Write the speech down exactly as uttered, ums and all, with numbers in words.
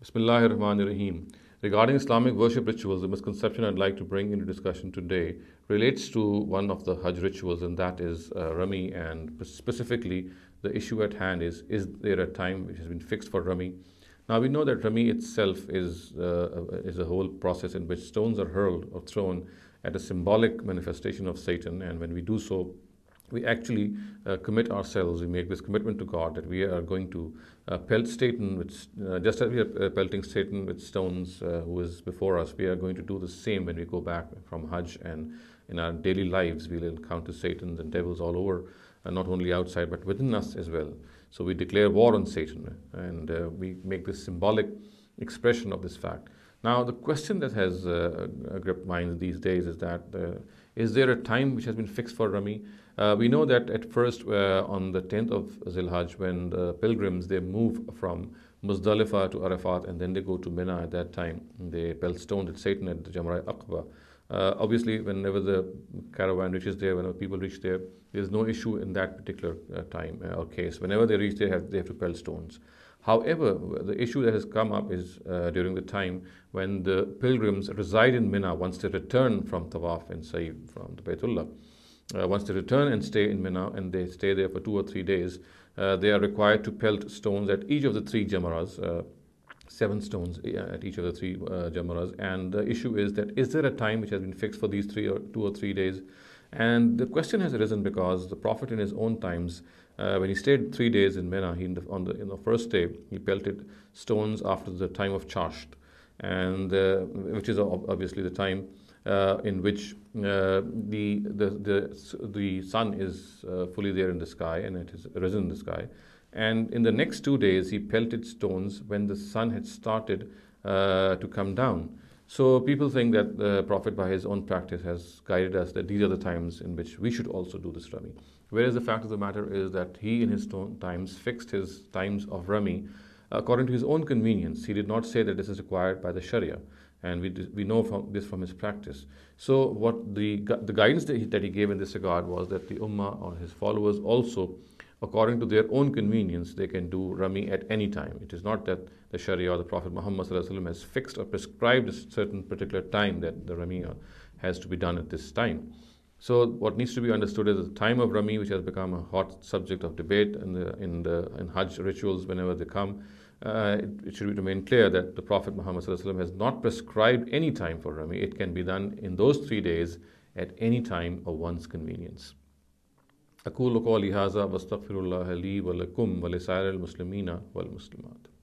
Bismillahir Rahmanir Rahim. Regarding Islamic worship rituals, the misconception I'd like to bring into discussion today relates to one of the Hajj rituals, and that is uh, Rami. And specifically, the issue at hand is is there a time which has been fixed for Rami? Now, we know that Rami itself is, uh, is a whole process in which stones are hurled or thrown at a symbolic manifestation of Satan, and when we do so, we actually uh, commit ourselves, we make this commitment to God that we are going to uh, pelt Satan, with, uh, just as we are uh, pelting Satan with stones uh, who is before us, we are going to do the same when we go back from Hajj, and in our daily lives we'll encounter Satan and devils all over, uh, not only outside but within us as well. So we declare war on Satan, and uh, we make this symbolic expression of this fact. Now, the question that has uh, gripped minds these days is that uh, is there a time which has been fixed for Rami? Uh, we know that at first, uh, on the tenth of Zilhajj, when the pilgrims they move from Muzdalifah to Arafat and then they go to Mina, at that time they pelt stones at Satan at the Jamra Aqaba. Uh, obviously, whenever the caravan reaches there, whenever people reach there, there's no issue in that particular uh, time uh, or case. Whenever they reach there, have, they have to pelt stones. However, the issue that has come up is uh, during the time when the pilgrims reside in Mina once they return from Tawaf and Sa'i from the Baytullah. Uh, once they return and stay in Mina and they stay there for two or three days, uh, they are required to pelt stones at each of the three Jamras, uh, seven stones at each of the three uh, Jamras. And the issue is that is there a time which has been fixed for these three or two or three days? And the question has arisen because the Prophet in his own times, uh, when he stayed three days in Mina, he in the, on the in the first day he pelted stones after the time of Chasht, and uh, which is obviously the time uh, in which uh, the, the the the sun is uh, fully there in the sky and it has risen in the sky. And in the next two days, he pelted stones when the sun had started uh, to come down. So people think that the Prophet, by his own practice, has guided us that these are the times in which we should also do this Rami. Whereas the fact of the matter is that he, in his own times, fixed his times of Rami according to his own convenience. He did not say that this is required by the Sharia, and we we know from this from his practice. So what the the guidance that he, that he gave in this regard was that the Ummah or his followers also, according to their own convenience, they can do Rami at any time. It is not that the Sharia or the Prophet Muhammad has fixed or prescribed a certain particular time that the Rami has to be done at this time. So what needs to be understood is the time of Rami, which has become a hot subject of debate in the in the in Hajj rituals whenever they come. Uh, it, it should remain clear that the Prophet Muhammad has not prescribed any time for Rami. It can be done in those three days at any time of one's convenience. أقول قولي هذا واستغفر الله لي ولكم ولسائر المسلمين والمسلمات.